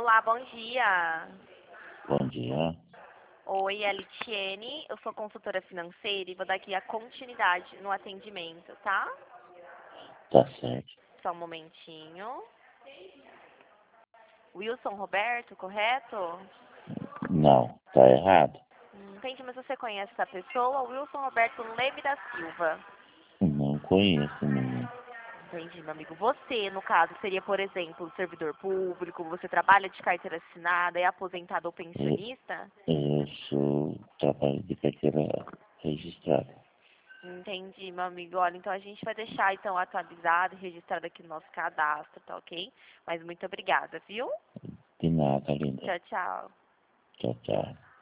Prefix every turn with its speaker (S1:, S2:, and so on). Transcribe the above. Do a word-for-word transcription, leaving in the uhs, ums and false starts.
S1: Olá, bom dia.
S2: Bom dia.
S1: Oi, é a Litiene, eu sou consultora financeira e vou dar aqui a continuidade no atendimento, tá?
S2: Tá certo.
S1: Só um momentinho. Wilson Roberto, correto?
S2: Não, tá errado.
S1: Hum, Entendi, mas você conhece essa pessoa? Wilson Roberto Leme da Silva.
S2: Não conheço ninguém.
S1: Entendi, meu amigo. Você, no caso, seria, por exemplo, servidor público, você trabalha de carteira assinada, é aposentado ou
S2: Eu,
S1: pensionista?
S2: eu sou trabalho de carteira registrada.
S1: Entendi, meu amigo. Olha, então a gente vai deixar então atualizado e registrado aqui no nosso cadastro, tá ok? Mas muito obrigada, viu?
S2: De nada, linda.
S1: Tchau, tchau.
S2: Tchau, tchau.